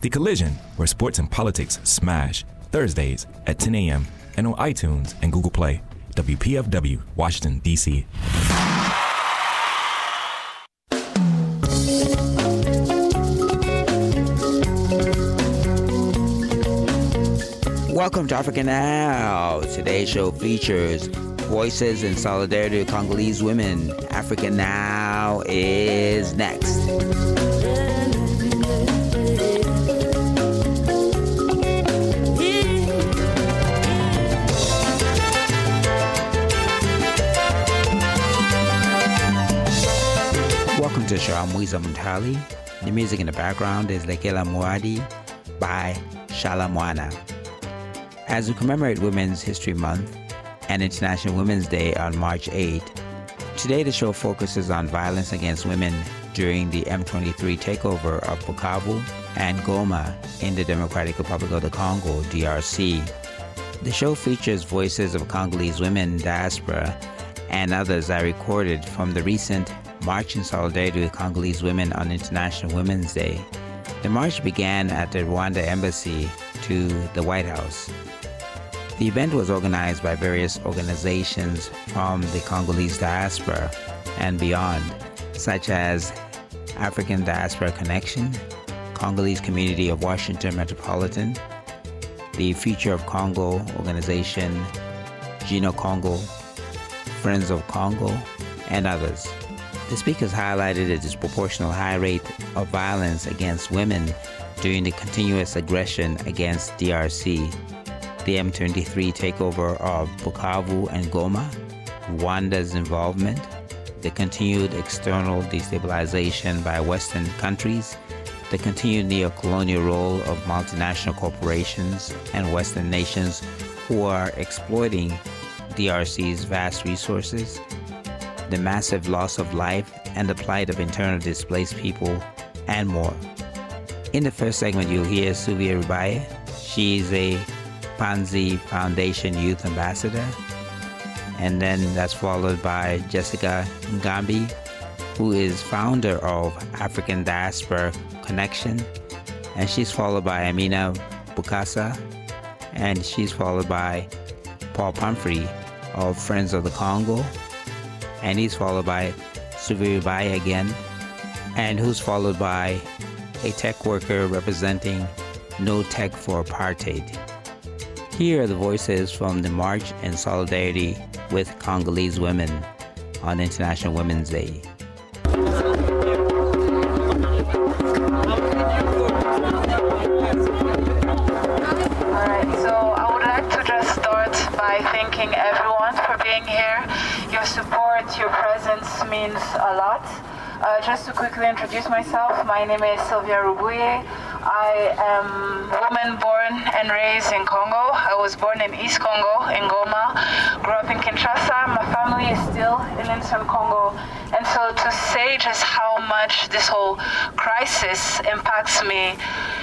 The Collision, where sports and politics smash, Thursdays at 10 a.m. and on iTunes and Google Play. WPFW, Washington, D.C. Welcome to Africa Now. Today's show features voices in solidarity with Congolese women. Africa Now is next. Welcome to the show. I'm Wiza Muntali. The music in the background is Lekela Muadi by Shala Mwana. As we commemorate Women's History Month and International Women's Day on March 8, today the show focuses on violence against women during the M23 takeover of Bukavu and Goma in the Democratic Republic of the Congo, DRC. The show features voices of Congolese women, diaspora, and others I recorded from the recent March in Solidarity with Congolese Women on International Women's Day. The march began at the Rwanda Embassy to the White House. The event was organized by various organizations from the Congolese diaspora and beyond, such as African Diaspora Connection, Congolese Community of Washington Metropolitan, the Future of Congo organization, Gino Congo, Friends of Congo, and others. The speakers highlighted a disproportional high rate of violence against women during the continuous aggression against DRC, the M23 takeover of Bukavu and Goma, Rwanda's involvement, the continued external destabilization by Western countries, the continued neo-colonial role of multinational corporations and Western nations who are exploiting DRC's vast resources, the massive loss of life and the plight of internally displaced people, and more. In the first segment, you'll hear Suvia Rubaye. She's a Panzi Foundation Youth Ambassador. And then that's followed by Jessica Ngambi, who is founder of African Diaspora Connection. And she's followed by Amina Bukasa. And she's followed by Paul Pumphrey of Friends of the Congo. And he's followed by Suvia Rubaye again. And who's followed by a tech worker representing No Tech for Apartheid. Here are the voices from the March in Solidarity with Congolese Women on International Women's Day. Thanking everyone for being here. Your support, your presence means a lot. Just to quickly introduce myself, my name is Sylvia Rubuye. I am a woman born and raised in Congo. I was born in East Congo, in Goma, grew up in Kinshasa. My family is still in Eastern Congo. And so to say just how much this whole crisis impacts me,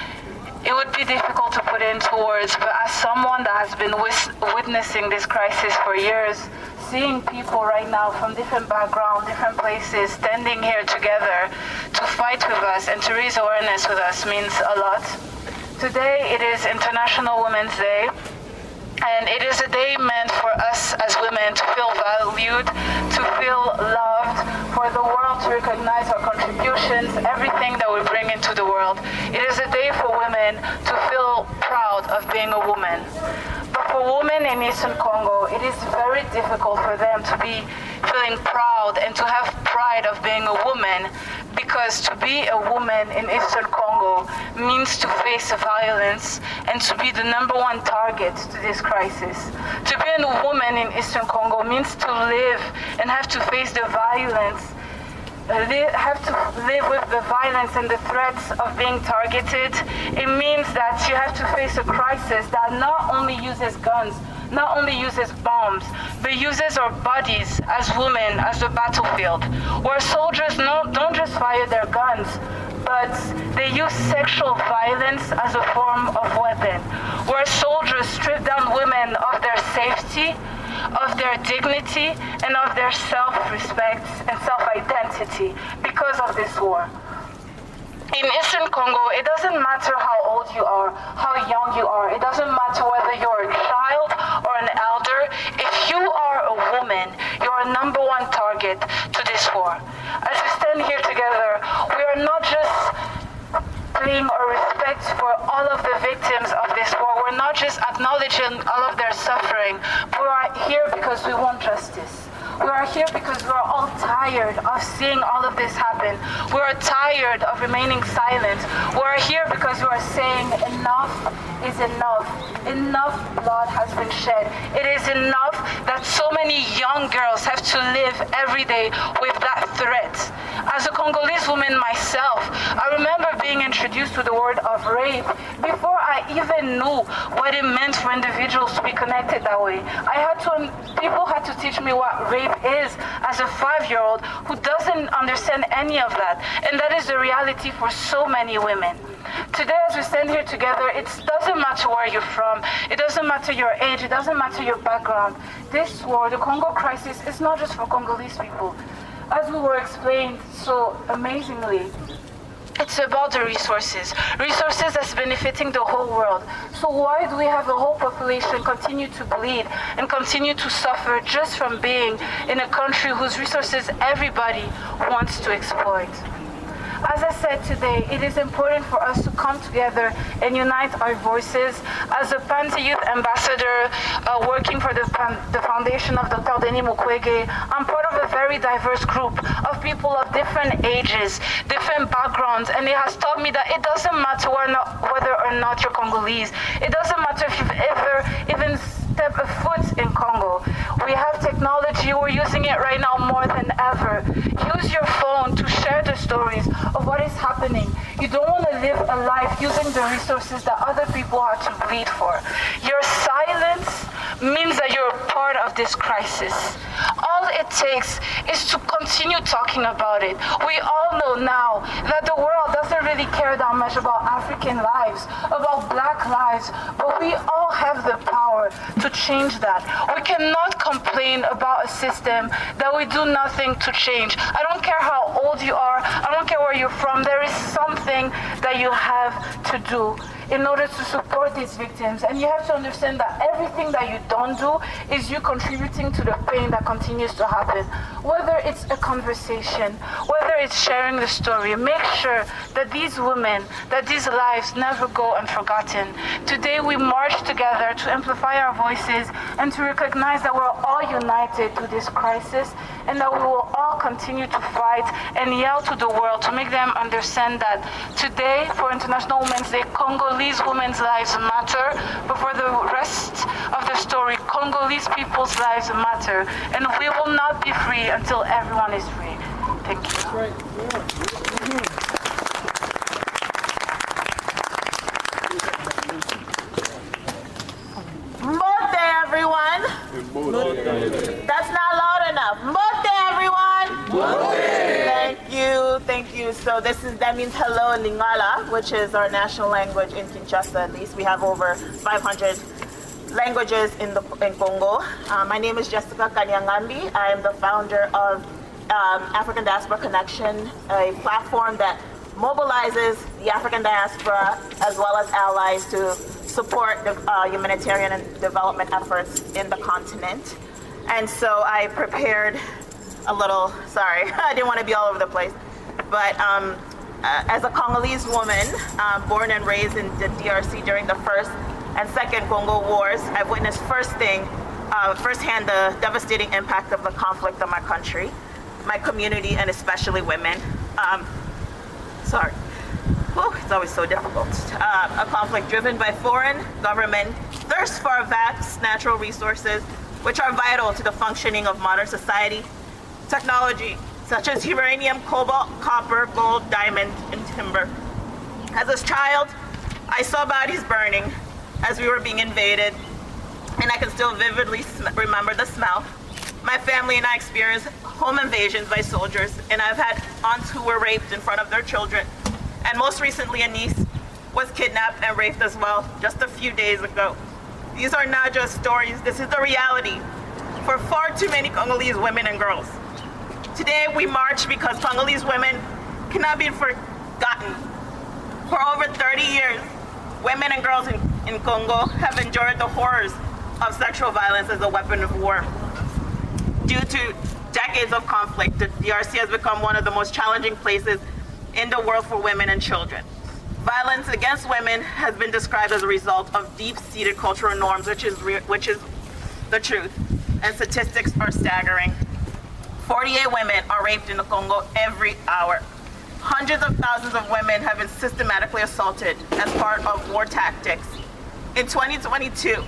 it would be difficult to put into words, but as someone that has been witnessing this crisis for years, seeing people right now from different backgrounds, different places, standing here together to fight with us and to raise awareness with us means a lot. Today it is International Women's Day, and it is a day meant for us as women to feel valued, to feel loved, for the world to recognize our contributions, everything that we bring into the world. It is a day for women to feel proud of being a woman. But for women in Eastern Congo, it is very difficult for them to be feeling proud and to have pride of being a woman, because to be a woman in Eastern Congo means to face violence and to be the number one target to this crisis. To be a woman in Eastern Congo means to live and have to face the violence, have to live with the violence and the threats of being targeted. It means that you have to face a crisis that not only uses guns, not only uses bombs, but uses our bodies as women as the battlefield, where soldiers don't just fire their guns, but they use sexual violence as a form of weapon, where soldiers strip down women of their safety, of their dignity, and of their self-respect and self-identity because of this war. In Eastern Congo, it doesn't matter how old you are, how young you are. It doesn't matter whether you're a child or an elder. If you are a woman, you're a number one target to this war. As we stand here together, we are not just paying our respect for all of the victims of this war. We're not just acknowledging all of their suffering. We are here because we want justice. We are here because we're all tired of seeing all of this happen. We are tired of remaining silent. We are here because we are saying enough is enough. Enough blood has been shed. It is enough that so many young girls have to live every day with that threat. As a Congolese woman myself, I remember being introduced to the word of rape before I even knew what it meant for individuals to be connected that way. People had to teach me what rape is as a 5-year-old who doesn't understand any of that. And that is the reality for so many women. Today, as we stand here together, it doesn't matter where you're from. It doesn't matter your age. It doesn't matter your background. This war, the Congo crisis, is not just for Congolese people. As we were explained so amazingly, it's about the resources that's benefiting the whole world. So why do we have a whole population continue to bleed and continue to suffer just from being in a country whose resources everybody wants to exploit? As I said today, it is important for us to come together and unite our voices. As a Panzi Youth Ambassador working for the foundation of Dr. Denis Mukwege, I'm part of a very diverse group of people of different ages, different backgrounds, and it has taught me that it doesn't matter whether or not you're Congolese. It doesn't matter if you've ever even step a foot in Congo. We have technology, we're using it right now more than ever. Use your phone to share the stories of what is happening. You don't want to live a life using the resources that other people have to bleed for. Your silence means that you're a part of this crisis. All it takes is to continue talking about it. We all know now that the world doesn't really care that much about African lives, about Black lives, but we all have the power to change that. We cannot complain about a system that we do nothing to change. I don't care how old you are, I don't care where you're from, there is something that you have to do in order to support these victims. And you have to understand that everything that you don't do is you contributing to the pain that continues to happen. Whether it's a conversation, whether it's sharing the story, make sure that these women, that these lives never go unforgotten. Today we march together to amplify our voices and to recognize that we're all united to this crisis and that we will all continue to fight and yell to the world to make them understand that today, for International Women's Day, Congolese women's lives matter, but for the rest of the story, Congolese people's lives matter, and we will not be free until everyone is free. Thank you. That's right. Yeah. Mbote, everyone. That's not loud enough. Mbote, everyone. Thank you. So that means hello in Lingala, which is our national language in Kinshasa. At least we have over 500 languages in Congo. My name is Jessica Kanyangambi. I am the founder of African Diaspora Connection, a platform that mobilizes the African diaspora as well as allies to support the humanitarian and development efforts in the continent. And so I prepared a little, sorry, I didn't want to be all over the place, but as a Congolese woman, born and raised in the DRC during the First and Second Congo Wars, I've witnessed firsthand the devastating impact of the conflict on my country, my community, and especially women. It's always so difficult. A conflict driven by foreign government thirst for vast natural resources, which are vital to the functioning of modern society. Technology, such as uranium, cobalt, copper, gold, diamond, and timber. As a child, I saw bodies burning as we were being invaded, and I can still vividly remember the smell. My family and I experienced home invasions by soldiers, and I've had aunts who were raped in front of their children. And most recently, a niece was kidnapped and raped as well, just a few days ago. These are not just stories, this is the reality for far too many Congolese women and girls. Today, we march because Congolese women cannot be forgotten. For over 30 years, women and girls in Congo have endured the horrors of sexual violence as a weapon of war. Due to decades of conflict, the DRC has become one of the most challenging places in the world for women and children. Violence against women has been described as a result of deep-seated cultural norms, which is the truth, and statistics are staggering. 48 women are raped in the Congo every hour. Hundreds of thousands of women have been systematically assaulted as part of war tactics. In 2022,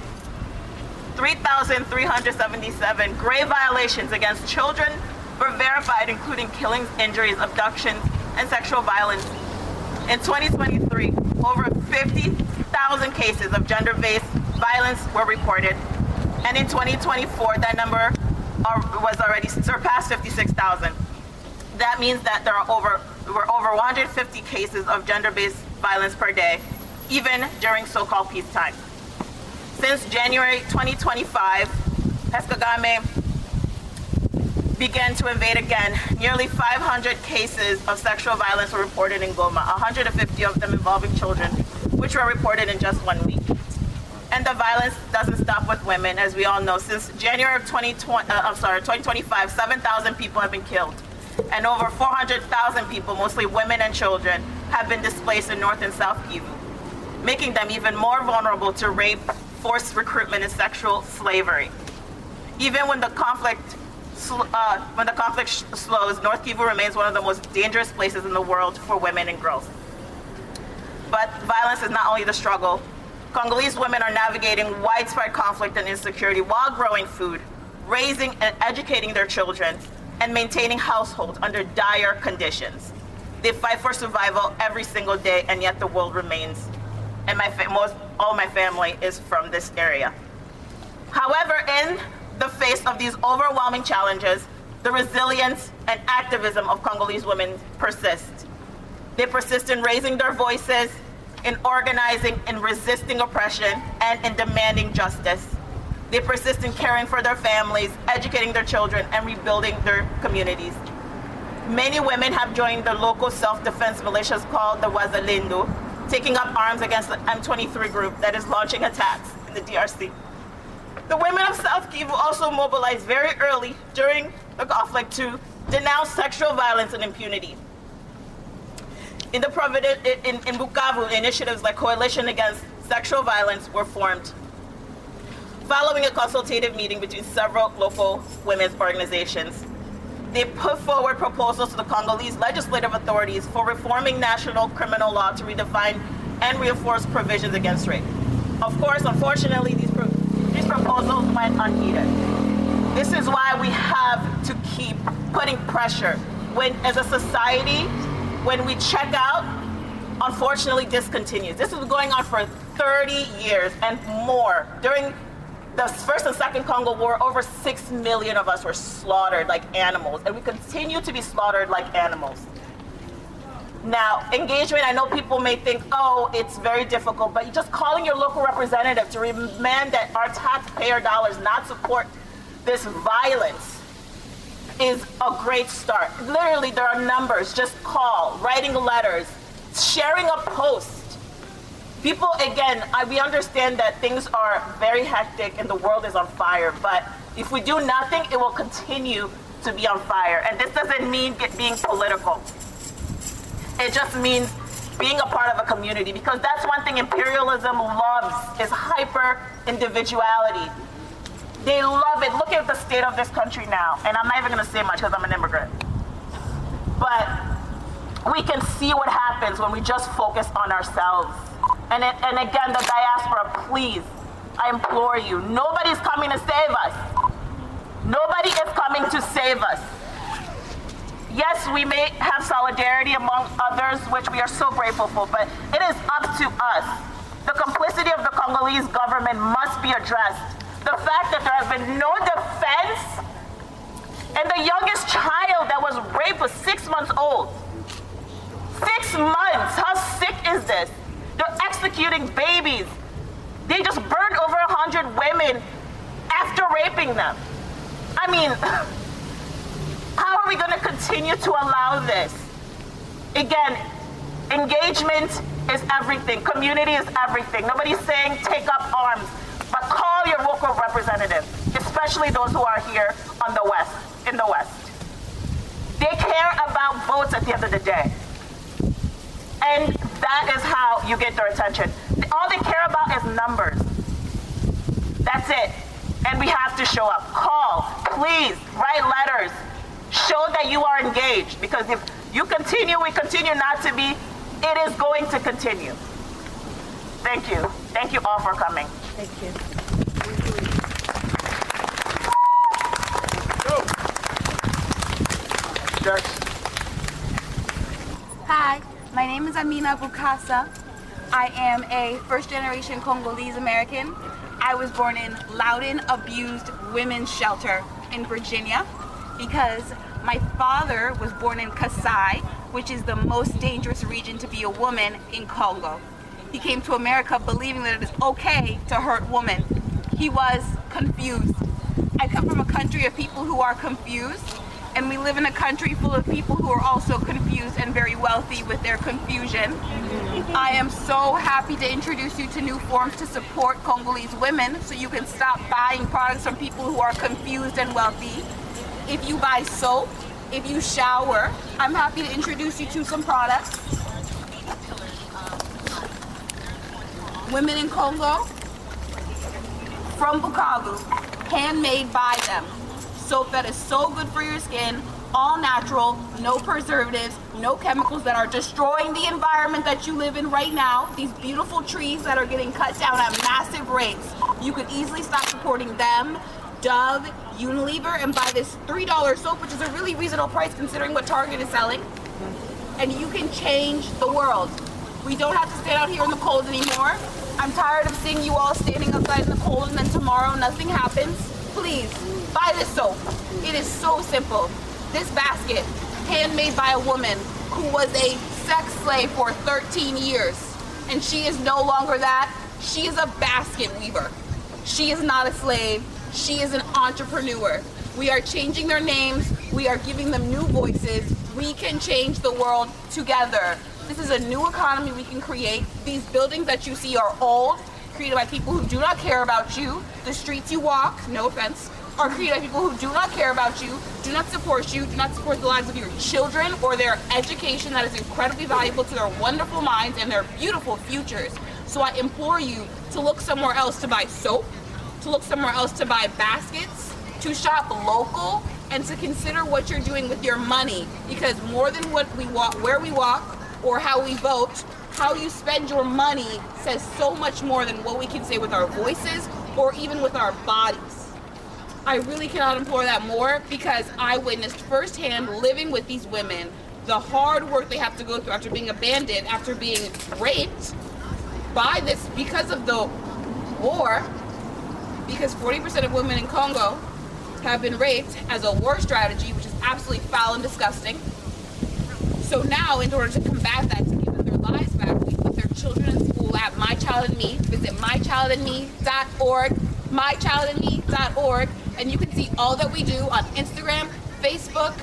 3,377 grave violations against children were verified, including killings, injuries, abductions, and sexual violence. In 2023, over 50,000 cases of gender-based violence were reported. And in 2024, that number was already surpassed 56,000. That means that there were over 150 cases of gender-based violence per day, even during so-called peacetime. Since January 2025, as Kagame began to invade again, nearly 500 cases of sexual violence were reported in Goma, 150 of them involving children, which were reported in just 1 week. And the violence doesn't stop with women, as we all know. Since January of 2025, 7,000 people have been killed, and over 400,000 people, mostly women and children, have been displaced in North and South Kivu, making them even more vulnerable to rape, forced recruitment, and sexual slavery. Even when the conflict slows, North Kivu remains one of the most dangerous places in the world for women and girls. But violence is not only the struggle. Congolese women are navigating widespread conflict and insecurity while growing food, raising and educating their children, and maintaining households under dire conditions. They fight for survival every single day, and yet the world remains. And all my family is from this area. However, in the face of these overwhelming challenges, the resilience and activism of Congolese women persist. They persist in raising their voices, in organizing, in resisting oppression, and in demanding justice. They persist in caring for their families, educating their children, and rebuilding their communities. Many women have joined the local self-defense militias called the Wazalendo, taking up arms against the M23 group that is launching attacks in the DRC. The women of South Kivu also mobilized very early during the conflict to denounce sexual violence and impunity. In Bukavu, initiatives like Coalition Against Sexual Violence were formed, following a consultative meeting between several local women's organizations. They put forward proposals to the Congolese legislative authorities for reforming national criminal law to redefine and reinforce provisions against rape. Of course, unfortunately, these proposals went unheeded. This is why we have to keep putting pressure. When, as a society, when we check out, unfortunately, this continues. This is going on for 30 years and more. During the First and Second Congo War, over 6 million of us were slaughtered like animals, and we continue to be slaughtered like animals. Now, engagement, I know people may think, oh, it's very difficult, but just calling your local representative to demand that our taxpayer dollars not support this violence is a great start. Literally, there are numbers. Just call, writing letters, sharing a post. People, again, we understand that things are very hectic and the world is on fire, but if we do nothing, it will continue to be on fire. And this doesn't mean being political. It just means being a part of a community, because that's one thing imperialism loves, is hyper-individuality. They love it. Look at the state of this country now. And I'm not even going to say much because I'm an immigrant. But we can see what happens when we just focus on ourselves. And again, the diaspora, please, I implore you, nobody's coming to save us. Nobody is coming to save us. Yes, we may have solidarity among others, which we are so grateful for, but it is up to us. The complicity of the Congolese government must be addressed. The fact that there has been no defense, and the youngest child that was raped was 6 months old. 6 months, how sick is this? They're executing babies. They just burned over 100 women after raping them. I mean, how are we going to continue to allow this? Again, engagement is everything. Community is everything. Nobody's saying take up arms, but call your local representative, especially those who are here on the West, in the West. They care about votes at the end of the day. And that is how you get their attention. All they care about is numbers. That's it. And we have to show up. Call, please, write letters. Show that you are engaged, because if you continue, we continue not to be, it is going to continue. Thank you. Thank you all for coming. Thank you. Hi, my name is Amina Bukasa. I am a first-generation Congolese American. I was born in Loudoun Abused Women's Shelter in Virginia because my father was born in Kasai, which is the most dangerous region to be a woman in Congo. He came to America believing that it is okay to hurt women. He was confused. I come from a country of people who are confused, and we live in a country full of people who are also confused and very wealthy with their confusion. I am so happy to introduce you to new forms to support Congolese women so you can stop buying products from people who are confused and wealthy. If you buy soap, if you shower, I'm happy to introduce you to some products. Women in Congo, from Bukavu, handmade by them. Soap that is so good for your skin, all natural, no preservatives, no chemicals that are destroying the environment that you live in right now. These beautiful trees that are getting cut down at massive rates. You could easily stop supporting them, Dove, Unilever, and buy this $3 soap, which is a really reasonable price considering what Target is selling. And you can change the world. We don't have to stand out here in the cold anymore. I'm tired of seeing you all standing outside in the cold and then tomorrow nothing happens. Please, buy this soap. It is so simple. This basket, handmade by a woman who was a sex slave for 13 years. And she is no longer that. She is a basket weaver. She is not a slave. She is an entrepreneur. We are changing their names. We are giving them new voices. We can change the world together. This is a new economy we can create. These buildings that you see are old, created by people who do not care about you. The streets you walk, no offense, are created by people who do not care about you, do not support you, do not support the lives of your children or their education that is incredibly valuable to their wonderful minds and their beautiful futures. So I implore you to look somewhere else to buy soap, to look somewhere else to buy baskets, to shop local, and to consider what you're doing with your money, because more than what we walk, where we walk, or how we vote, how you spend your money says so much more than what we can say with our voices or even with our bodies. I really cannot implore that more, because I witnessed firsthand living with these women, the hard work they have to go through after being abandoned, after being raped by this, because of the war, because 40% of women in Congo have been raped as a war strategy, which is absolutely foul and disgusting. So now, in order to combat that, to give them their lives back, we put their children in school at My Child and Me. Visit mychildandme.org, mychildandme.org, and you can see all that we do on Instagram, Facebook,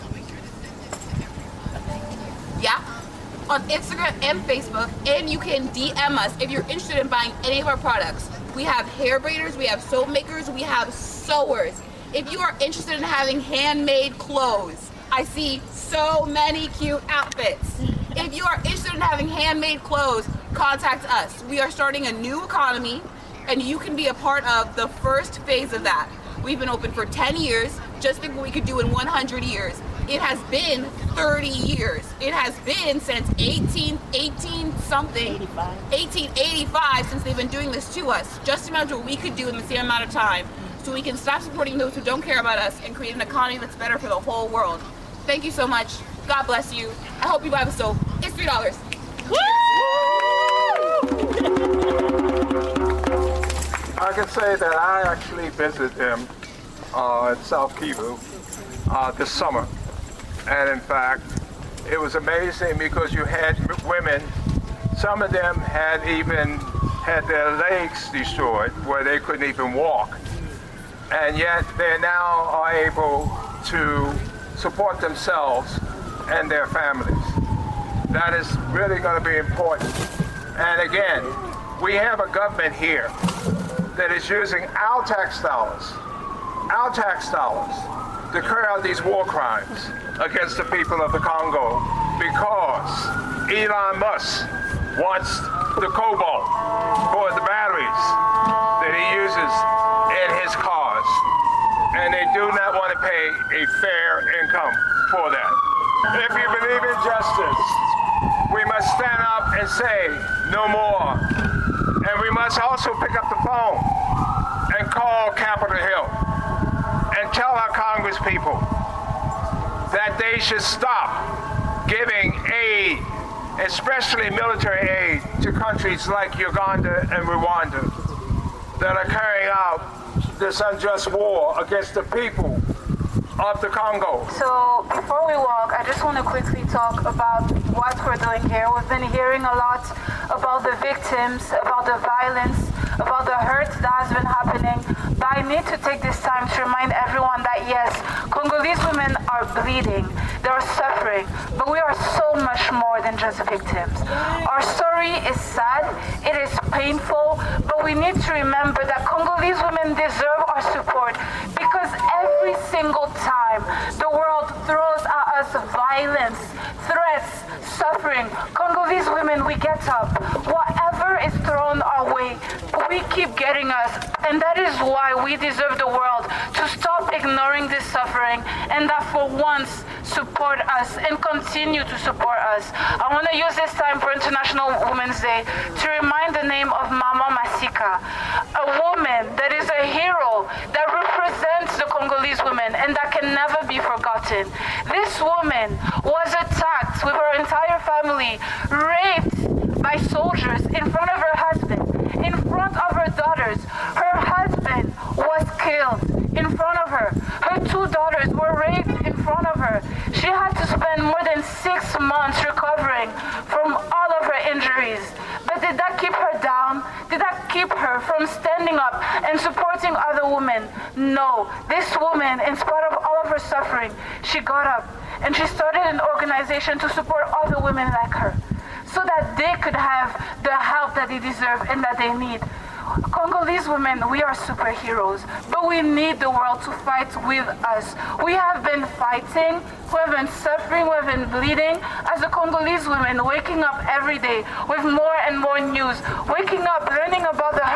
on Instagram and Facebook, and you can DM us if you're interested in buying any of our products. We have hair braiders, we have soap makers, we have sewers. If you are interested in having handmade clothes, I see so many cute outfits. If you are interested in having handmade clothes, contact us. We are starting a new economy, and you can be a part of the first phase of that. We've been open for 10 years. Just think what we could do in 100 years. It has been 30 years. It has been since 1885 since they've been doing this to us. Just imagine what we could do in the same amount of time, so we can stop supporting those who don't care about us and create an economy that's better for the whole world. Thank you so much. God bless you. I hope you buy the soap. It's $3. I can say that I actually visited them at South Kivu this summer. And in fact, it was amazing because you had women, some of them had even had their legs destroyed where they couldn't even walk. And yet they now are able to support themselves and their families. That is really going to be important. And again, we have a government here that is using our tax dollars to carry out these war crimes against the people of the Congo because Elon Musk wants the cobalt for the batteries that he uses in his cars. And they do not want to pay a fair income for that. If you believe in justice, we must stand up and say no more. And we must also pick up the phone and call Capitol Hill and tell our Congress people that they should stop giving aid, especially military aid, to countries like Uganda and Rwanda that are carrying out this unjust war against the people of the Congo. So before we walk, I just want to quickly talk about what we're doing here. We've been hearing a lot about the victims, about the violence, about the hurt that has been happening. But I need to take this time to remind everyone that yes, Congolese women are bleeding, they're suffering, but we are so much more than just victims. Our story is sad, it is painful, but we need to remember that Congolese women deserve our support because every single time the world throws at us violence, threats, suffering, Congolese women, we get up. Whatever is thrown our way, we keep getting us, and that is why we deserve the world to stop ignoring this suffering and that for once support us and continue to support us. I want to use this time for International Women's Day to remind the name of Mama Masika, a woman that is a hero that represents the Congolese women and that can never be forgotten. This woman was attacked with her entire family, raped by soldiers in front of her husband, in front of her daughters. Her husband was killed in front of her. Her two daughters were raped in front of her. She had to spend more than 6 months recovering from all of her injuries. But did that keep her down? Did that keep her from standing up and supporting other women? No. This woman, in spite of all of her suffering, she got up and she started an organization to support other women like her, so that they could have the help that they deserve and that they need. Congolese women, we are superheroes, but we need the world to fight with us. We have been fighting, we have been suffering, we have been bleeding as the Congolese women, waking up every day with more and more news, waking up, learning about the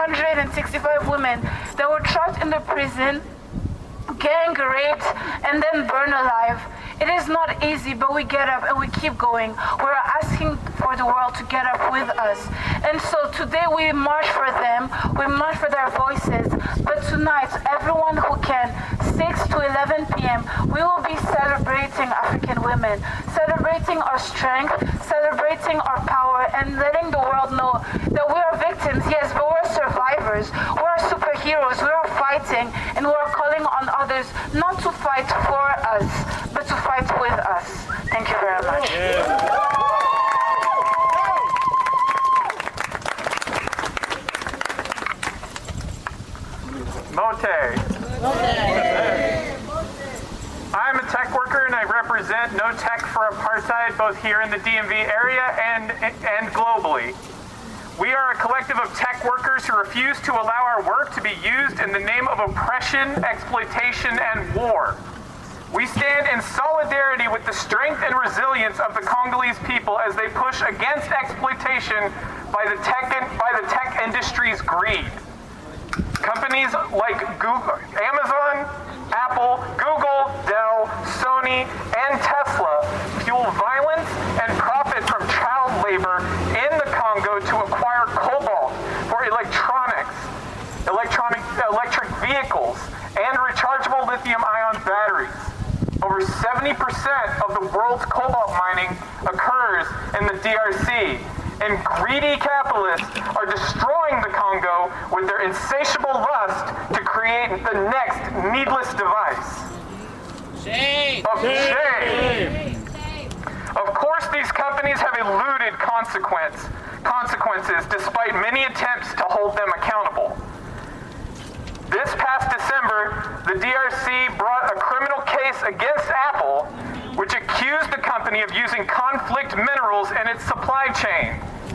165 women that were trapped in the prison, gang raped, and then burned alive. It is not easy, but we get up and we keep going. We're asking for the world to get up with us. And so today we march for them, we march for their voices. But tonight, everyone who can, 6 to 11 p.m., we will be celebrating African women, celebrating our strength, celebrating our power, and letting the world know that we are victims, yes, but we're survivors. We're superheroes, we are fighting, and we are calling on others not to fight for us, but to fight with us. Thank you very much. Mote. I'm a tech worker and I represent No Tech for Apartheid both here in the DMV area and globally. We are a collective of tech workers who refuse to allow our work to be used in the name of oppression, exploitation, and war. We stand in solidarity with the strength and resilience of the Congolese people as they push against exploitation by the tech industry's greed. Companies like Google, Amazon, Apple, Google, Dell, Sony, and Tesla fuel violence and profit from child labor in the Congo to acquire cobalt for electronics, electric vehicles, and rechargeable lithium-ion batteries. Over 70% of the world's cobalt mining occurs in the DRC, and greedy capitalists are destroying the Congo with their insatiable lust to create the next needless device. Shame! Shame! Of course, these companies have eluded consequences despite many attempts to hold them accountable. This past December, the DRC brought a criminal case against Apple, which accused the company of using conflict minerals in its supply chain.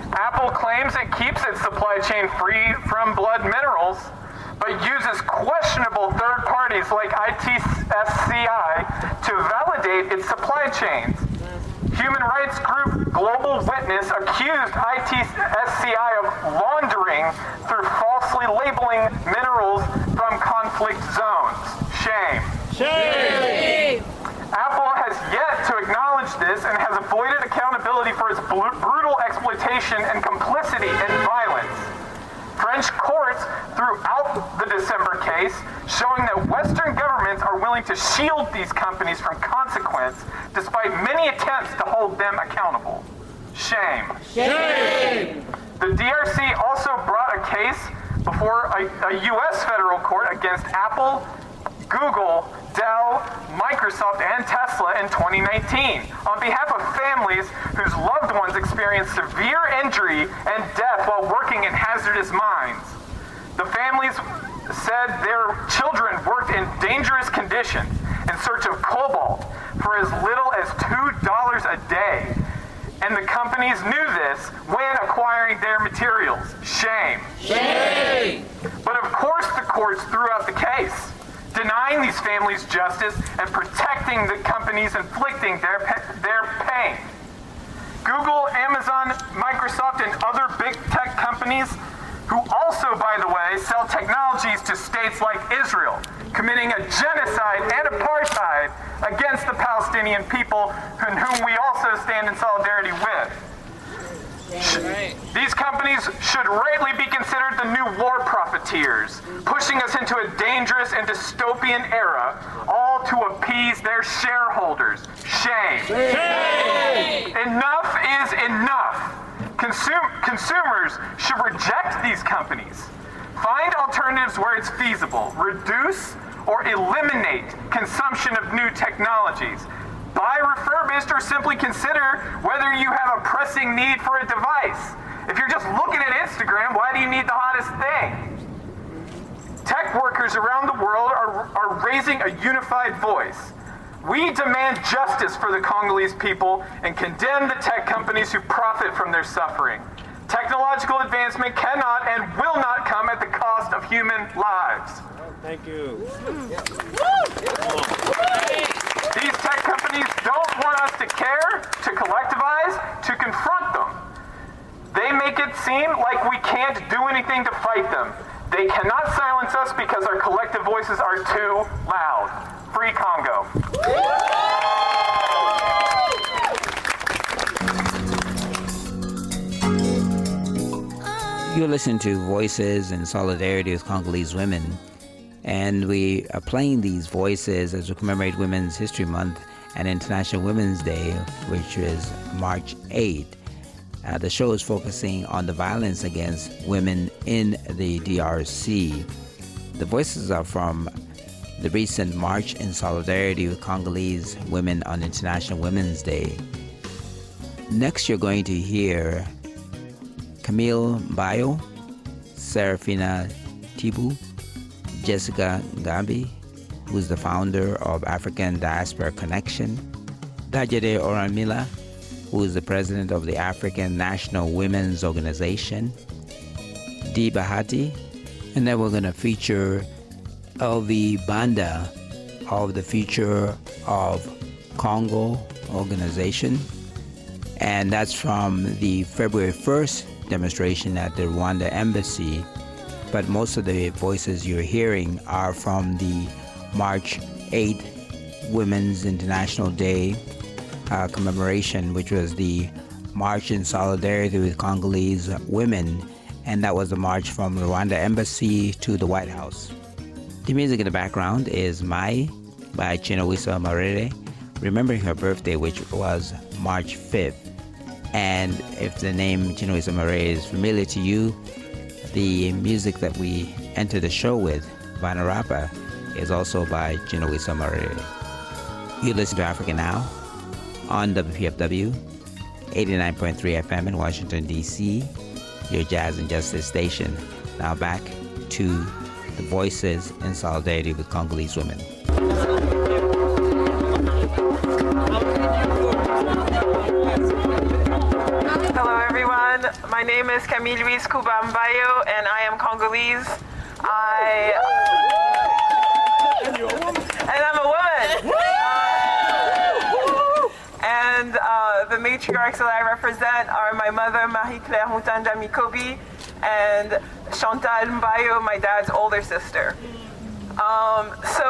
Apple claims it keeps its supply chain free from blood minerals, but uses questionable third parties like ITSCI to validate its supply chains. Human rights group Global Witness accused ITSCI of laundering through falsely labeling minerals from conflict zones. Shame. Shame! Apple has yet to acknowledge this and has avoided accountability for its brutal exploitation and complicity in violence. French courts threw out the December case, showing that Western governments are willing to shield these companies from consequence despite many attempts to hold them accountable. Shame. Shame! The DRC also brought a case before a U.S. federal court against Apple, Google, Dell, Microsoft, and Tesla in 2019 on behalf of families whose loved ones experienced severe injury and death while working in hazardous mines. The families said their children worked in dangerous conditions in search of cobalt for as little as $2 a day. And the companies knew this when acquiring their materials. Shame. Shame! But of course the courts threw out the case, denying these families justice and protecting the companies inflicting their pain. Google, Amazon, Microsoft, and other big tech companies, who also, by the way, sell technologies to states like Israel, committing a genocide and apartheid against the Palestinian people, in whom we also stand in solidarity with. These companies should rightly be considered the new war profiteers, pushing us into a dangerous and dystopian era, all to appease their shareholders. Shame. Shame! Enough is enough. Consumers should reject these companies. Find alternatives where it's feasible. Reduce or eliminate consumption of new technologies. Buy refurbished or simply consider whether you have a pressing need for a device. If you're just looking at Instagram, why do you need the hottest thing? Tech workers around the world are raising a unified voice. We demand justice for the Congolese people and condemn the tech companies who profit from their suffering. Technological advancement cannot and will not come at the cost of human lives. Thank you. These tech companies don't want us to care, to collectivize, to confront them. They make it seem like we can't do anything to fight them. They cannot silence us because our collective voices are too loud. Free Congo. You're listening to Voices in Solidarity with Congolese Women, and we are playing these voices as we commemorate Women's History Month and International Women's Day, which is March 8th. The show is focusing on the violence against women in the DRC. The voices are from the recent March in Solidarity with Congolese Women on International Women's Day. Next, you're going to hear Camille Bayo, Serafina Tibu, Jessica Ngambi, who's the founder of African Diaspora Connection, Dajede Oramila, who is the president of the African National Women's Organization, Dee Bahati, and then we're going to feature LV Banda of the Future of Congo organization, and that's from the February 1st demonstration at the Rwanda Embassy. But most of the voices you're hearing are from the March 8th Women's International Day commemoration, which was the March in Solidarity with Congolese Women, and that was the march from Rwanda Embassy to the White House. The music in the background is Mai by Chinowisa Marere, remembering her birthday, which was March 5th. And if the name Chinowisa Marere is familiar to you, the music that we enter the show with, Vanarapa, is also by Chinowisa Marere. You listen to Africa Now on WPFW 89.3 FM in Washington, D.C., your Jazz and Justice station. Now back to the Voices in Solidarity with Congolese Women. Hello everyone, my name is Camille Louise Kubambayo and I am Congolese. And I'm a woman. And the matriarchs that I represent are my mother, Marie-Claire Mutanda Mikobi, and Chantal Mbayo, my dad's older sister. So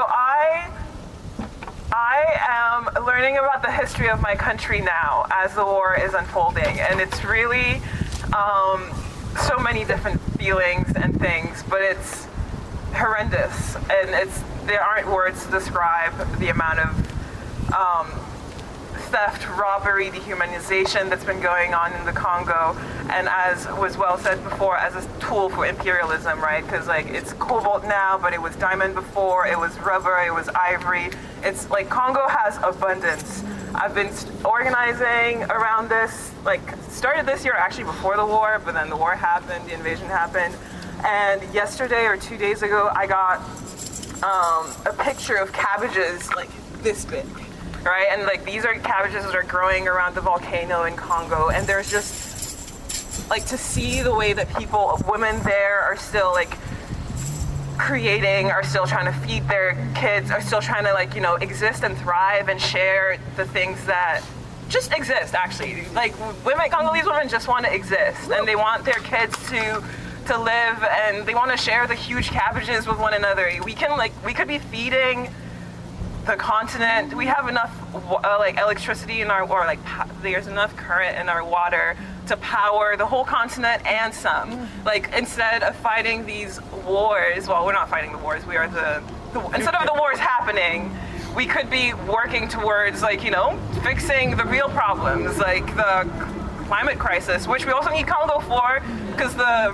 I am learning about the history of my country now as the war is unfolding, and it's really so many different feelings and things, but it's horrendous, and there aren't words to describe the amount of theft, robbery, dehumanization that's been going on in the Congo, and as was well said before, as a tool for imperialism, right? Because like it's cobalt now, but it was diamond before, it was rubber, it was ivory. It's like Congo has abundance. I've been organizing around this, like started this year actually before the war, but then the war happened, the invasion happened, and yesterday or 2 days ago I got a picture of cabbages like this big. Right, and like these are cabbages that are growing around the volcano in Congo, and there's just like to see the way that women there are still like creating, are still trying to feed their kids, are still trying to like, you know, exist and thrive and share the things that just exist actually. Like Congolese women just want to exist, and they want their kids to live, and they want to share the huge cabbages with one another. We could be feeding the continent. We have enough like electricity in our, or like there's enough current in our water to power the whole continent and some. Like instead of fighting these wars, well, we're not fighting the wars, we are instead of the wars happening, we could be working towards like, you know, fixing the real problems, like the climate crisis, which we also need Congo for, because the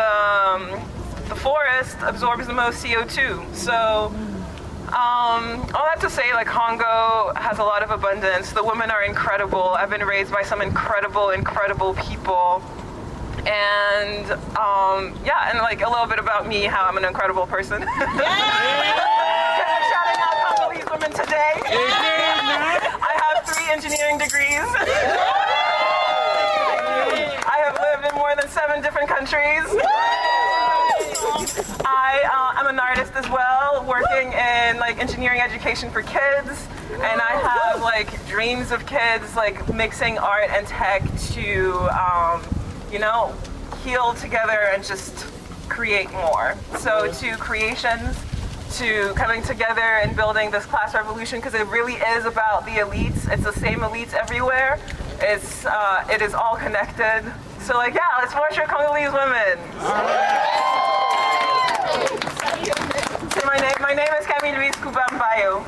forest absorbs the most CO2. So all that to say, like Congo has a lot of abundance. The women are incredible. I've been raised by some incredible people. And yeah, and like a little bit about me, how I'm an incredible person. I'm shouting out Congolese women today. I have 3 engineering degrees. I have lived in more than 7 different countries. I'm an artist as well, working in like engineering education for kids, and I have like dreams of kids like mixing art and tech to you know, heal together and just create more. So to creations, to coming together and building this class revolution, because it really is about the elites. It's the same elites everywhere. It is all connected. So like, yeah, let's worship Congolese women. So my name is Camille Louise Kubambayo.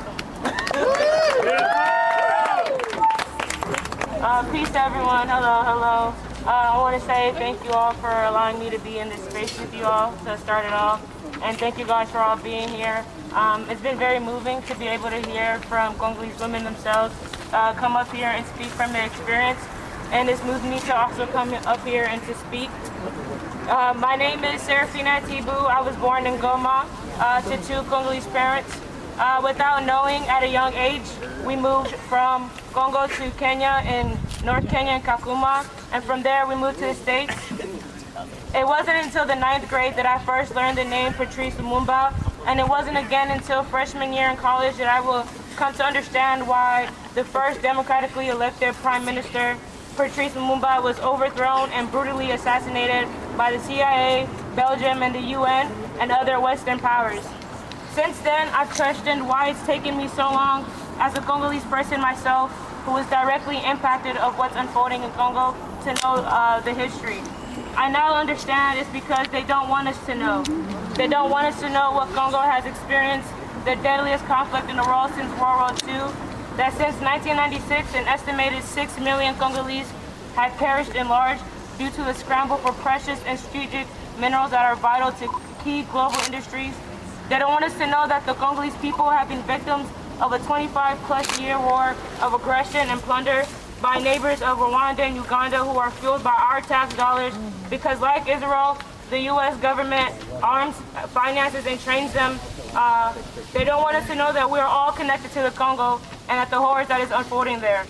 Peace to everyone. Hello. I want to say thank you all for allowing me to be in this space with you all to start it off. And thank you guys for all being here. It's been very moving to be able to hear from Congolese women themselves come up here and speak from their experience. And it's moved me to also come up here and to speak. My name is Serafina Tibu. I was born in Goma to 2 Congolese parents. Without knowing, at a young age, we moved from Congo to Kenya, in North Kenya in Kakuma, and from there we moved to the States. It wasn't until the 9th grade that I first learned the name Patrice Lumumba, and it wasn't again until freshman year in college that I will come to understand why the first democratically elected Prime Minister, Patrice Lumumba, was overthrown and brutally assassinated by the CIA, Belgium, and the UN, and other Western powers. Since then, I've questioned why it's taken me so long, as a Congolese person myself, who was directly impacted of what's unfolding in Congo, to know the history. I now understand it's because they don't want us to know. They don't want us to know what Congo has experienced, the deadliest conflict in the world since World War II, that since 1996, an estimated 6 million Congolese have perished in large due to the scramble for precious and strategic minerals that are vital to key global industries. They don't want us to know that the Congolese people have been victims of a 25-plus year war of aggression and plunder by neighbors of Rwanda and Uganda who are fueled by our tax dollars because, like Israel, the U.S. government arms, finances, and trains them. They don't want us to know that we're all connected to the Congo and at the horrors that is unfolding there.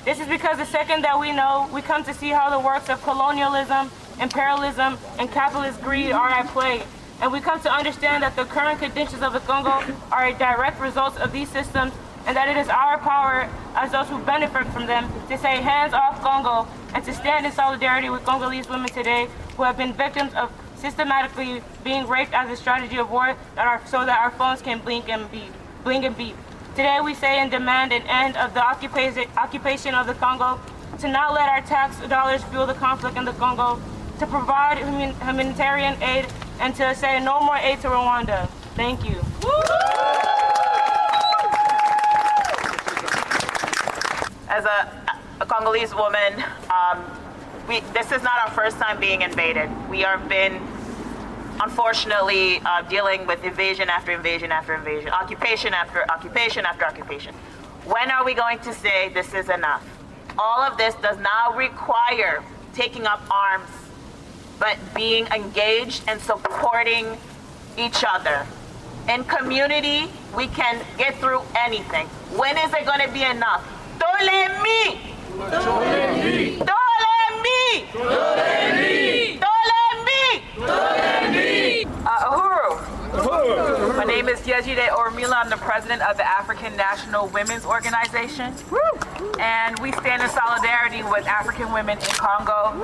This is because the second that we know, we come to see how the works of colonialism, imperialism, and capitalist greed are at play. And we come to understand that the current conditions of the Congo are a direct result of these systems, and that it is our power as those who benefit from them to say hands off Congo and to stand in solidarity with Congolese women today who have been victims of systematically being raped as a strategy of war so that our phones can blink and beep. Today we say and demand an end of the occupation of the Congo, to not let our tax dollars fuel the conflict in the Congo, to provide humanitarian aid, and to say no more aid to Rwanda. Thank you. As a Congolese woman, this is not our first time being invaded. We have been, unfortunately, dealing with invasion after invasion after invasion, occupation after occupation after occupation. When are we going to say this is enough? All of this does not require taking up arms, but being engaged and supporting each other. In community, we can get through anything. When is it going to be enough? Tolemi! Tolemi! Tolemi! Tolemi! Tolemi! Uhuru. My name is Yejide Ormila. I'm the president of the African National Women's Organization. And we stand in solidarity with African women in Congo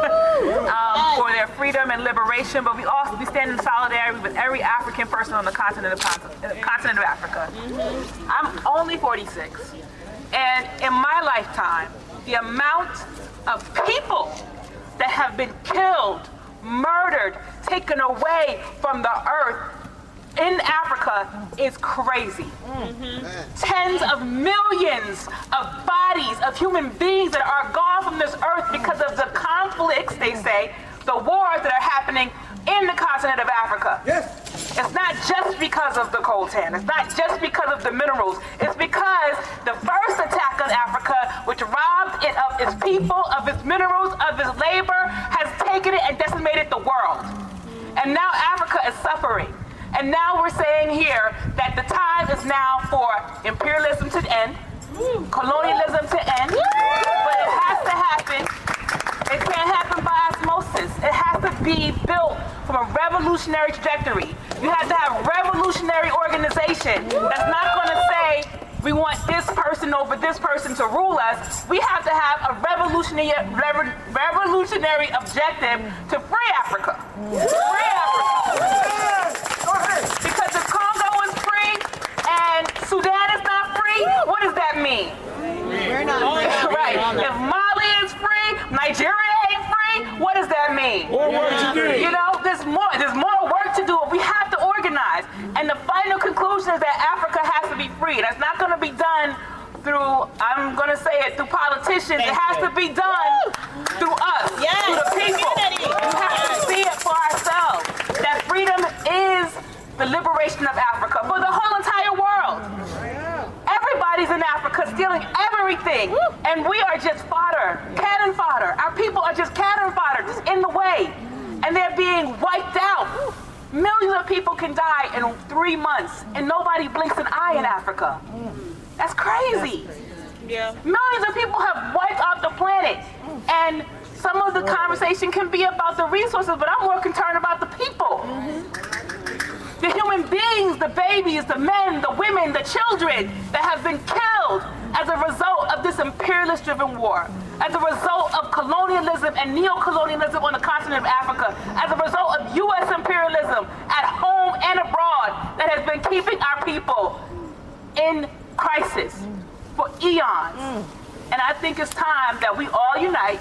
for their freedom and liberation, but we stand in solidarity with every African person on the continent of Africa. I'm only 46. And in my lifetime, the amount of people that have been killed, murdered, taken away from the earth in Africa is crazy. Tens of millions of bodies of human beings that are gone from this earth because of the conflicts, they say, the wars that are happening in the continent of Africa. It's not just because of the coltan. It's not just because of the minerals. It's because the first attack on Africa, which robbed it of its people, of its minerals, of its labor, has taken it and decimated the world. And now Africa is suffering. And now we're saying here that the time is now for imperialism to end, colonialism to end, but it has to happen. It can't happen by osmosis. It has to be built from a revolutionary trajectory. You have to have revolutionary organization that's not going to say we want this person over this person to rule us. We have to have a revolutionary objective to free Africa. Free Africa. Because if Congo is free and Sudan is not free, what does that mean? We're not right. If Mali is free, Nigeria ain't free, what does that mean? More work to do. You know, there's more work to do. We have to organize. And the final conclusion is that Africa has to be free. That's not going to be done through, I'm going to say it, through politicians. It has to be done through us, through the people. We have to see it for ourselves. That freedom is the liberation of Africa for the whole entire world. Everybody's in Africa stealing everything, and we are just fodder, cannon fodder. Our people are just cannon fodder, just in the way, and they're being wiped out. Millions of people can die in 3 months, and nobody blinks an eye in Africa. That's crazy. Millions of people have wiped out the planet, and some of the conversation can be about the resources, but I'm more concerned about the people. The human beings, the babies, the men, the women, the children that have been killed as a result of this imperialist-driven war, as a result of colonialism and neo-colonialism on the continent of Africa, as a result of U.S. imperialism at home and abroad that has been keeping our people in crisis for eons. And I think it's time that we all unite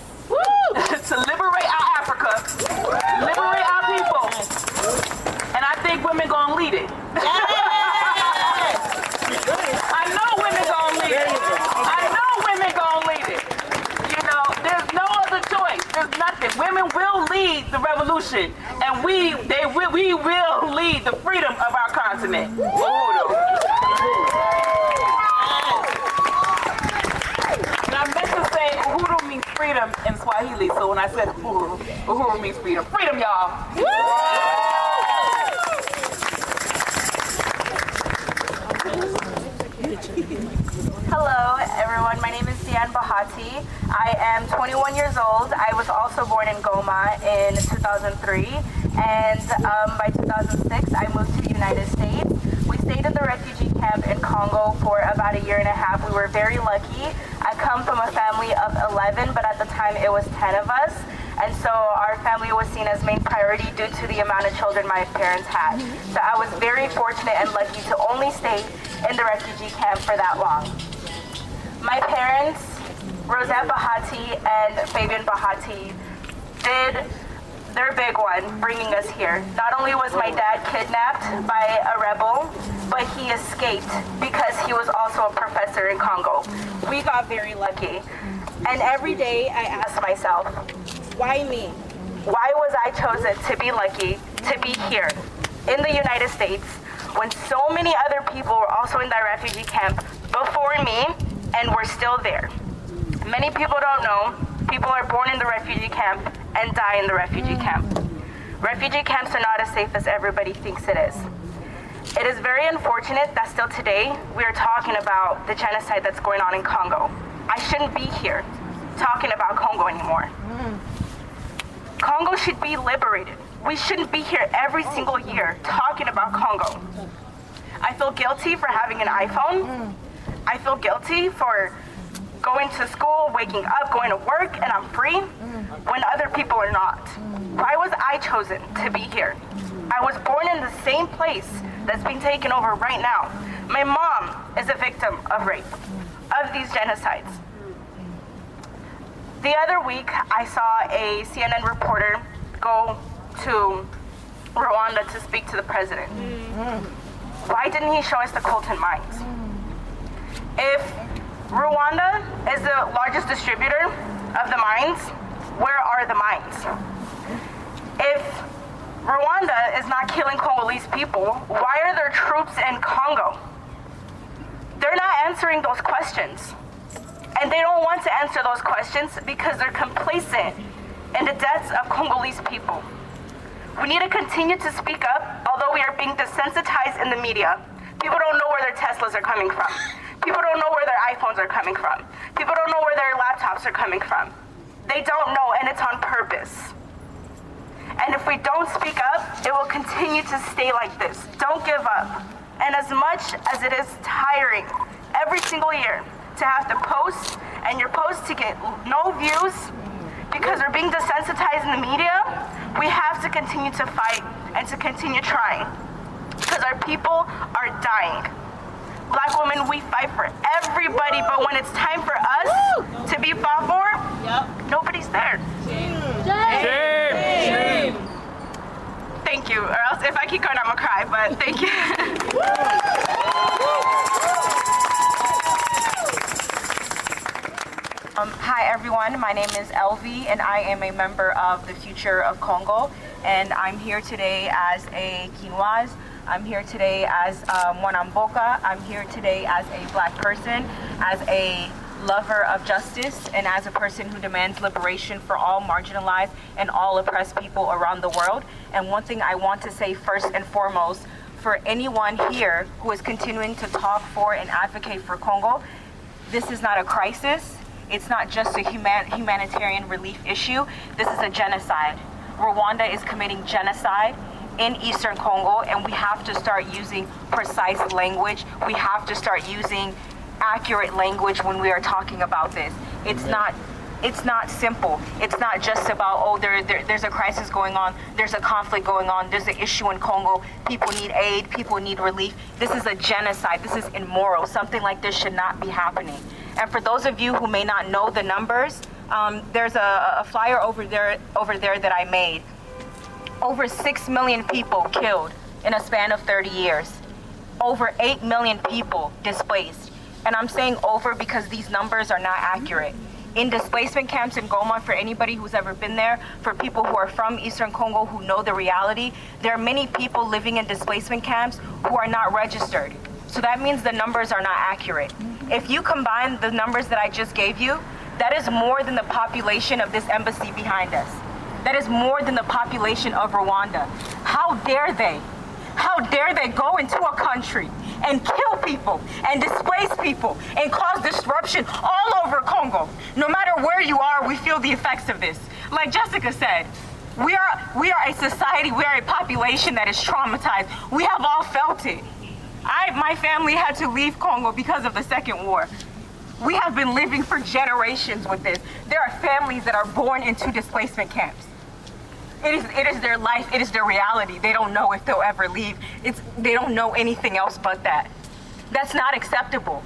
to liberate our Africa, liberate our people. And I think women gonna lead it. I know women gonna lead it. I know women gonna lead it. You know, there's no other choice. There's nothing. Women will lead the revolution, and we will lead the freedom of our continent. And I meant to say Uhuru means freedom in Swahili, so when I said Uhuru, Uhuru means freedom. Freedom, y'all. Hello, everyone. everyone. My name is Diane Bahati. I am 21 years old. I was also born in Goma in 2003. And by 2006, I moved to the United States. We stayed in the refugee camp in Congo for about a year and a half. We were very lucky. I come from a family of 11, but at the time it was 10 of us. And so our family was seen as main priority due to the amount of children my parents had. So I was very fortunate and lucky to only stay in the refugee camp for that long. My parents, Rosette Bahati and Fabian Bahati, did their big one, bringing us here. Not only was my dad kidnapped by a rebel, but he escaped because he was also a professor in Congo. We got very lucky. And every day I ask myself, why me? Why was I chosen to be lucky to be here in the United States when so many other people were also in that refugee camp before me and were still there? Many people don't know, people are born in the refugee camp and die in the refugee camp. Refugee camps are not as safe as everybody thinks it is. It is very unfortunate that still today we are talking about the genocide that's going on in Congo. I shouldn't be here talking about Congo anymore. Congo should be liberated. We shouldn't be here every single year talking about Congo. I feel guilty for having an iPhone. I feel guilty for going to school, waking up, going to work, and I'm free when other people are not. Why was I chosen to be here? I was born in the same place that's being taken over right now. My mom is a victim of rape, of these genocides. The other week, I saw a CNN reporter go to Rwanda to speak to the president. Why didn't he show us the Coltan mines? If Rwanda is the largest distributor of the mines, where are the mines? If Rwanda is not killing Congolese people, why are there troops in Congo? They're not answering those questions. And they don't want to answer those questions because they're complacent in the deaths of Congolese people. We need to continue to speak up, although we are being desensitized in the media. People don't know where their Teslas are coming from. People don't know where their iPhones are coming from. People don't know where their laptops are coming from. They don't know, and it's on purpose. And if we don't speak up, it will continue to stay like this. Don't give up. And as much as it is tiring every single year to have to post, and your posts to get no views because we're being desensitized in the media, we have to continue to fight and to continue trying because our people are dying. Black women, we fight for everybody, but when it's time for us to be fought for, nobody's there. Shame. Thank you, or else if I keep going, I'm gonna cry, but thank you. Hi everyone, my name is Elvie and I am a member of the Future of Congo, and I'm here today as a Quinoise. I'm here today as Mwanamboka. I'm here today as a Black person, as a lover of justice, and as a person who demands liberation for all marginalized and all oppressed people around the world. And one thing I want to say first and foremost, for anyone here who is continuing to talk for and advocate for Congo, this is not a crisis. It's not just a humanitarian relief issue. This is a genocide. Rwanda is committing genocide in Eastern Congo, and we have to start using precise language. We have to start using accurate language when we are talking about this. It's not simple. It's not just about, oh, there's a crisis going on, there's a conflict going on, there's an issue in Congo, people need aid, people need relief. This is a genocide. This is immoral. Something like this should not be happening. And for those of you who may not know the numbers, there's a flyer over there that I made. Over 6 million people killed in a span of 30 years. Over 8 million people displaced. And I'm saying over because these numbers are not accurate. In displacement camps in Goma, for anybody who's ever been there, for people who are from Eastern Congo who know the reality, there are many people living in displacement camps who are not registered. So that means the numbers are not accurate. If you combine the numbers that I just gave you, that is more than the population of this embassy behind us. That is more than the population of Rwanda. How dare they? How dare they go into a country and kill people and displace people and cause disruption all over Congo? No matter where you are, we feel the effects of this. Like Jessica said, we are a society, we are a population that is traumatized. We have all felt it. My family had to leave Congo because of the Second War. We have been living for generations with this. There are families that are born into displacement camps. It is their life, it is their reality. They don't know if they'll ever leave. They don't know anything else but that. That's not acceptable.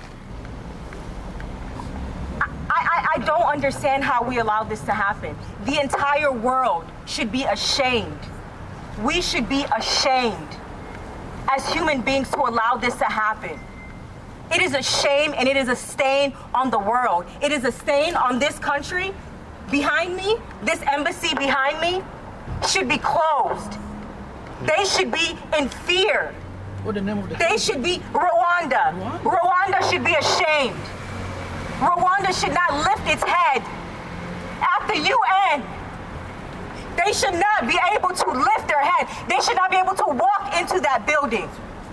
I don't understand how we allowed this to happen. The entire world should be ashamed. We should be ashamed as human beings to allow this to happen. It is a shame and it is a stain on the world. It is a stain on this country behind me. This embassy behind me should be closed. They should be in fear. What the name of the They should be Rwanda. Rwanda should be ashamed. Rwanda should not lift its head at the UN. They should not be able to lift their head. They should not be able to walk into that building.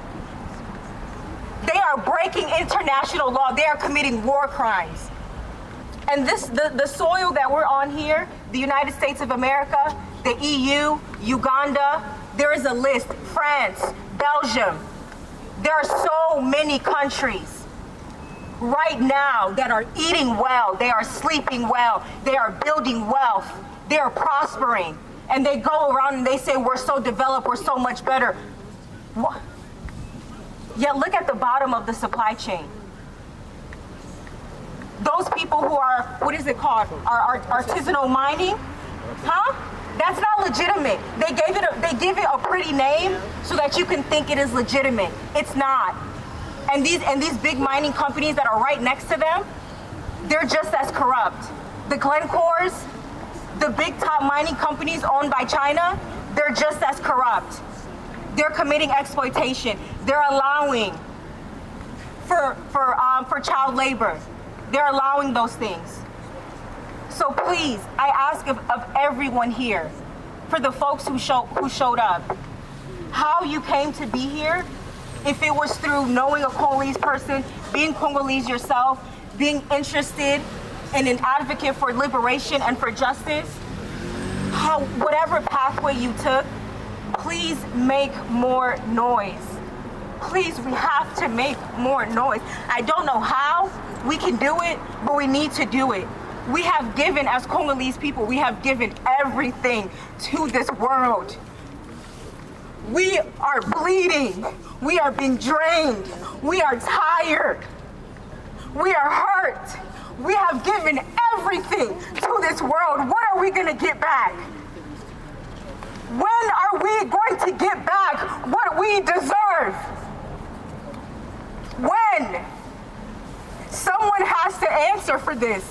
They are breaking international law. They are committing war crimes. And the soil that we're on here, the United States of America, the EU, Uganda, there is a list. France, Belgium. There are so many countries right now that are eating well, they are sleeping well, they are building wealth, they are prospering. And they go around and they say, we're so developed, we're so much better. Yet look at the bottom of the supply chain. Those people who are, what is it called? Are artisanal mining? Huh? That's not legitimate. They give it a pretty name so that you can think it is legitimate. It's not. And these big mining companies that are right next to them, they're just as corrupt. The Glencores, the big top mining companies owned by China, they're just as corrupt. They're committing exploitation. They're allowing for child labor. They're allowing those things. So please, I ask of everyone here, for the folks who showed up, how you came to be here. If it was through knowing a Congolese person, being Congolese yourself, being interested and an advocate for liberation and for justice, whatever pathway you took, please make more noise. Please, we have to make more noise. I don't know how we can do it, but we need to do it. We have given, as Congolese people, we have given everything to this world. We are bleeding. We are being drained. We are tired. We are hurt. We have given everything to this world. When are we going to get back? When are we going to get back what we deserve? When? Someone has to answer for this.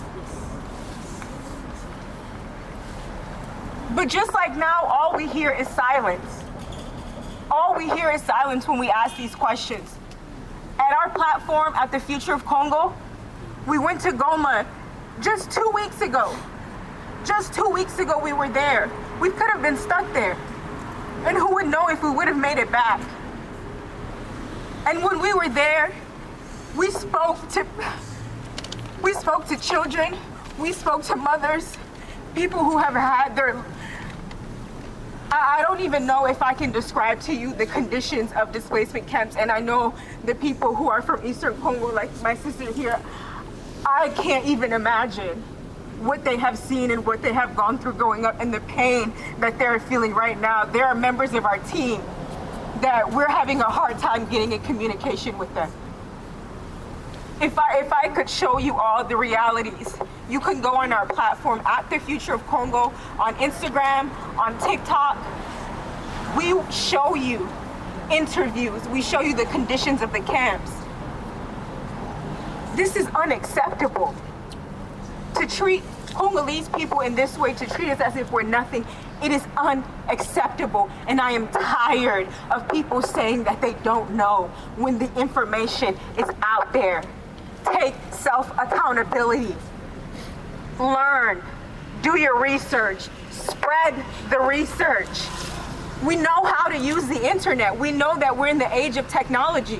But just like now, all we hear is silence. All we hear is silence when we ask these questions. At our platform at the Future of Congo, we went to Goma just 2 weeks ago. Just 2 weeks ago we were there. We could have been stuck there. And who would know if we would have made it back? And when we were there, we spoke to children, we spoke to mothers, people who have had their, I don't even know if I can describe to you the conditions of displacement camps, and I know the people who are from Eastern Congo, like my sister here, I can't even imagine what they have seen and what they have gone through growing up and the pain that they're feeling right now. There are members of our team that we're having a hard time getting in communication with them. If I could show you all the realities, you can go on our platform at the Future of Congo, on Instagram, on TikTok. We show you interviews, we show you the conditions of the camps. This is unacceptable. To treat Congolese people in this way, to treat us as if we're nothing, it is unacceptable. And I am tired of people saying that they don't know when the information is out there. Take self-accountability. Learn. Do your research. Spread the research. We know how to use the internet. We know that we're in the age of technology.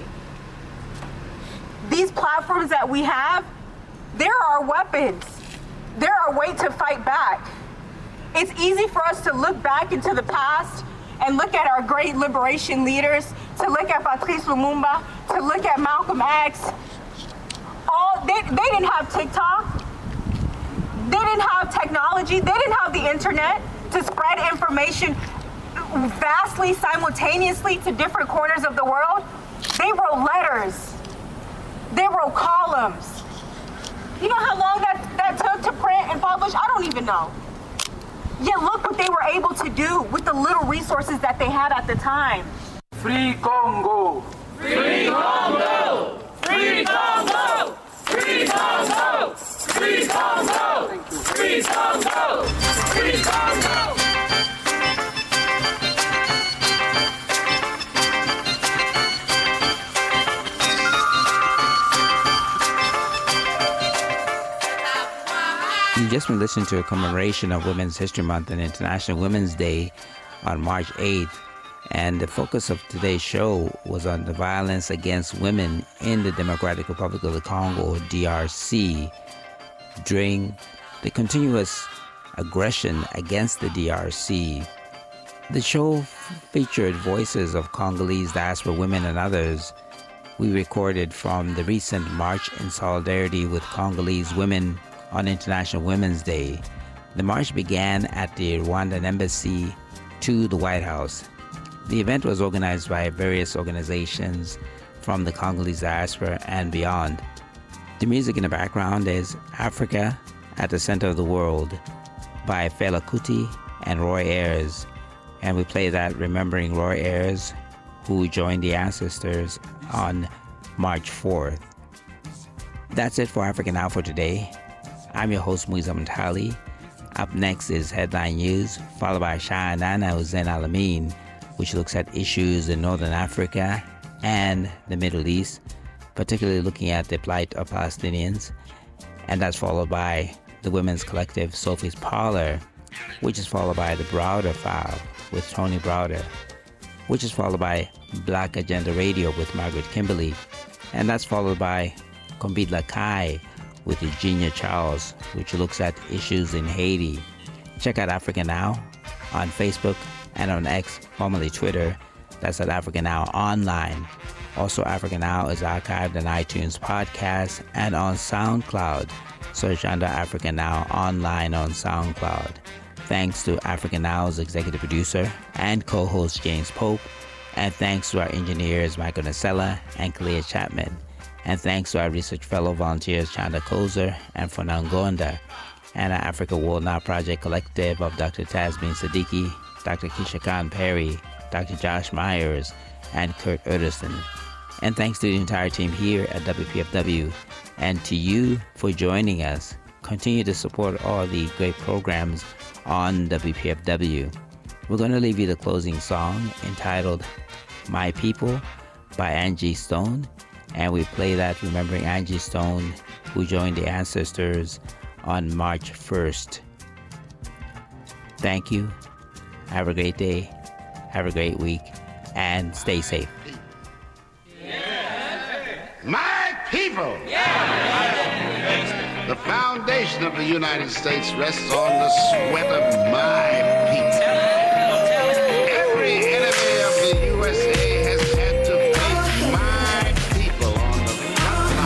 These platforms that we have, they're our weapons. They're our way to fight back. It's easy for us to look back into the past and look at our great liberation leaders, to look at Patrice Lumumba, to look at Malcolm X. They didn't have TikTok. They didn't have technology. They didn't have the internet to spread information vastly, simultaneously to different corners of the world. They wrote letters. They wrote columns. You know how long that took to print and publish? I don't even know. Yet look what they were able to do with the little resources that they had at the time. Free Congo! Free Congo! Free Congo! Free Congo! Free Congo! Free Congo! Free Congo! You've just been listening to a commemoration of Women's History Month and International Women's Day on March 8th. And the focus of today's show was on the violence against women in the Democratic Republic of the Congo, DRC, during the continuous aggression against the DRC. The show featured voices of Congolese diaspora women and others we recorded from the recent march in solidarity with Congolese women on International Women's Day. The march began at the Rwandan Embassy to the White House. The event was organized by various organizations from the Congolese diaspora and beyond. The music in the background is Africa at the Center of the World by Fela Kuti and Roy Ayers. And we play that remembering Roy Ayers, who joined the ancestors on March 4th. That's it for Africa Now for today. I'm your host, Muiza Mtali. Up next is Headline News, followed by Sha'anana Hussein Alamin, which looks at issues in Northern Africa and the Middle East, particularly looking at the plight of Palestinians. And that's followed by the Women's Collective Sophie's Parlor, which is followed by the Browder File with Tony Browder, which is followed by Black Agenda Radio with Margaret Kimberly, and that's followed by Kombidla Kai with Eugenia Charles, which looks at issues in Haiti. Check out Africa Now on Facebook and on X, formerly Twitter. That's at Africa Now Online. Also, Africa Now is archived on iTunes Podcast and on SoundCloud. Search under Africa Now Online on SoundCloud. Thanks to Africa Now's executive producer and co-host James Pope. And thanks to our engineers Michael Nasella and Kalia Chapman. And thanks to our research fellow volunteers Chanda Kozer and Fernand Gonda. And our Africa World Now Project Collective of Dr. Tasmin Siddiqui, Dr. Keisha Khan Perry, Dr. Josh Myers, and Kurt Ederson. And thanks to the entire team here at WPFW and to you for joining us. Continue to support all the great programs on WPFW. We're going to leave you the closing song entitled My People by Angie Stone. And we play that remembering Angie Stone, who joined the ancestors on March 1st. Thank you. Have a great day. Have a great week. And stay safe. My people! The foundation of the United States rests on the sweat of my people. Every enemy of the USA has had to face my people on the front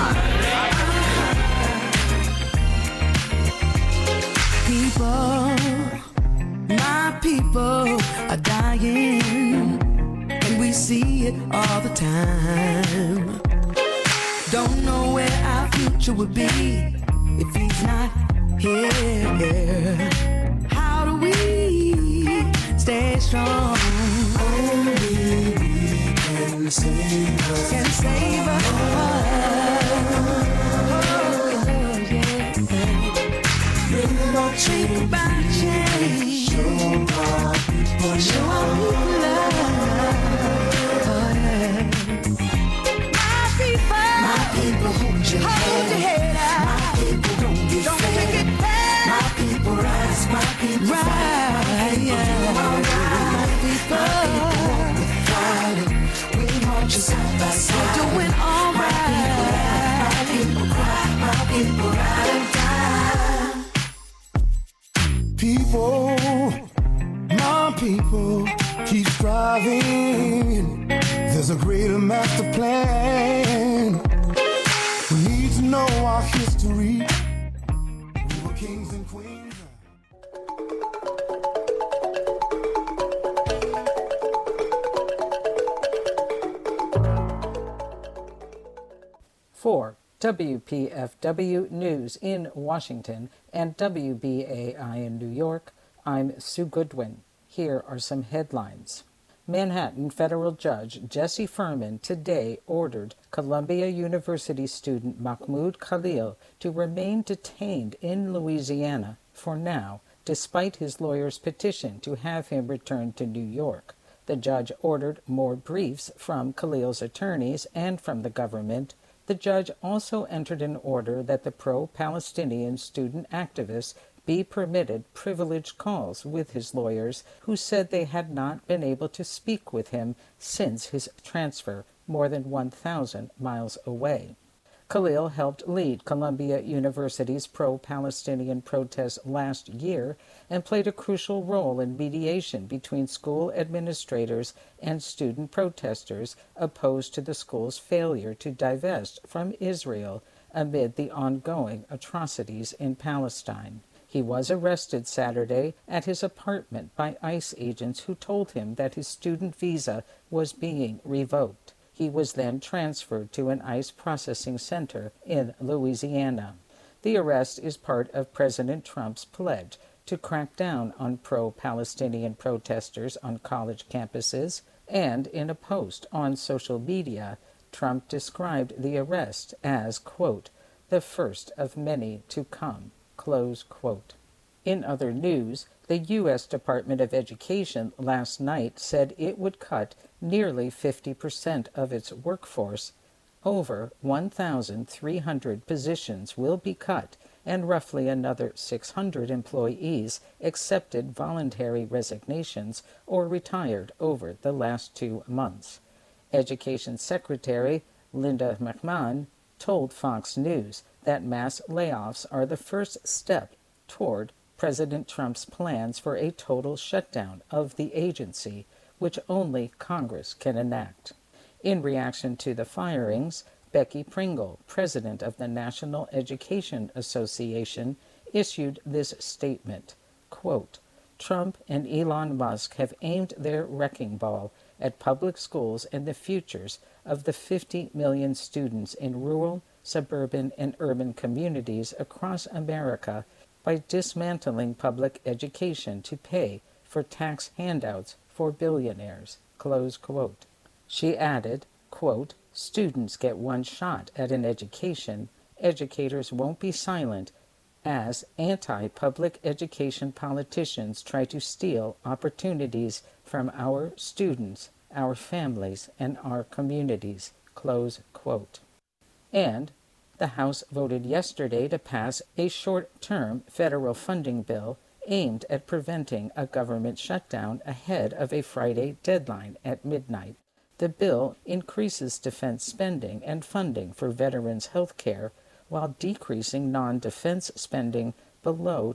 line. People, my people are dying, and we see it all the time. Don't know where our future would be if he's not here. How do we stay strong? Only we can save us. Can save us. Oh, yeah. Bring about change. Think about change. Show our people. Show our people love. Oh, yeah. My people, hold your head up. My people, don't get fed. My people, rise. My people, rise. My people. surviving. There's a greater master plan. We need to know our history. We were kings and queens. For WPFW News in Washington and WBAI in New York, I'm Sue Goodwin. Here are some headlines. Manhattan federal judge Jesse Furman today ordered Columbia University student Mahmoud Khalil to remain detained in Louisiana for now, despite his lawyer's petition to have him returned to New York. The judge ordered more briefs from Khalil's attorneys and from the government. The judge also entered an order that the pro-Palestinian student activists be permitted privileged calls with his lawyers, who said they had not been able to speak with him since his transfer more than 1,000 miles away. Khalil helped lead Columbia University's pro-Palestinian protests last year and played a crucial role in mediation between school administrators and student protesters opposed to the school's failure to divest from Israel amid the ongoing atrocities in Palestine. He was arrested Saturday at his apartment by ICE agents who told him that his student visa was being revoked. He was then transferred to an ICE processing center in Louisiana. The arrest is part of President Trump's pledge to crack down on pro-Palestinian protesters on college campuses, and in a post on social media, Trump described the arrest as, quote, the first of many to come, close quote. In other news, the U.S. Department of Education last night said it would cut nearly 50% of its workforce. Over 1,300 positions will be cut, and roughly another 600 employees accepted voluntary resignations or retired over the last 2 months. Education Secretary Linda McMahon told Fox News that mass layoffs are the first step toward President Trump's plans for a total shutdown of the agency, which only Congress can enact. In reaction to the firings, Becky Pringle, president of the National Education Association, issued this statement, quote, Trump and Elon Musk have aimed their wrecking ball at public schools and the futures of the 50 million students in rural, suburban, and urban communities across America by dismantling public education to pay for tax handouts for billionaires, close quote. She added, quote, students get one shot at an education. Educators won't be silent as anti-public education politicians try to steal opportunities from our students, our families, and our communities, close quote. And the House voted yesterday to pass a short-term federal funding bill aimed at preventing a government shutdown ahead of a Friday deadline at midnight. The bill increases defense spending and funding for veterans' health care while decreasing non-defense spending below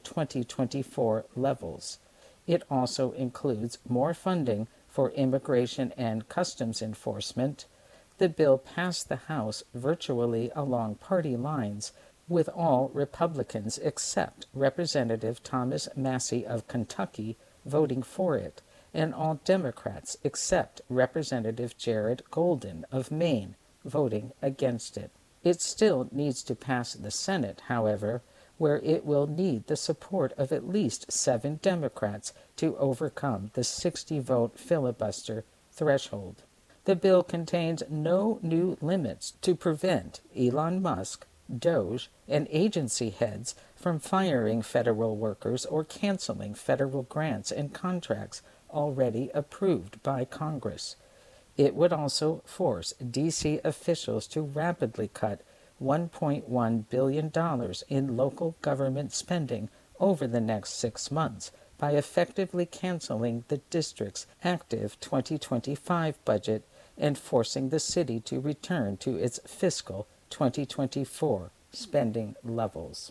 2024 levels. It also includes more funding for immigration and customs enforcement. The bill passed the House virtually along party lines, with all Republicans except Representative Thomas Massie of Kentucky voting for it, and all Democrats except Representative Jared Golden of Maine voting against it. It still needs to pass the Senate, however, where it will need the support of at least 7 Democrats to overcome the 60-vote filibuster threshold. The bill contains no new limits to prevent Elon Musk, DOGE, and agency heads from firing federal workers or canceling federal grants and contracts already approved by Congress. It would also force D.C. officials to rapidly cut $1.1 billion in local government spending over the next 6 months by effectively canceling the district's active 2025 budget and forcing the city to return to its fiscal 2024 spending levels.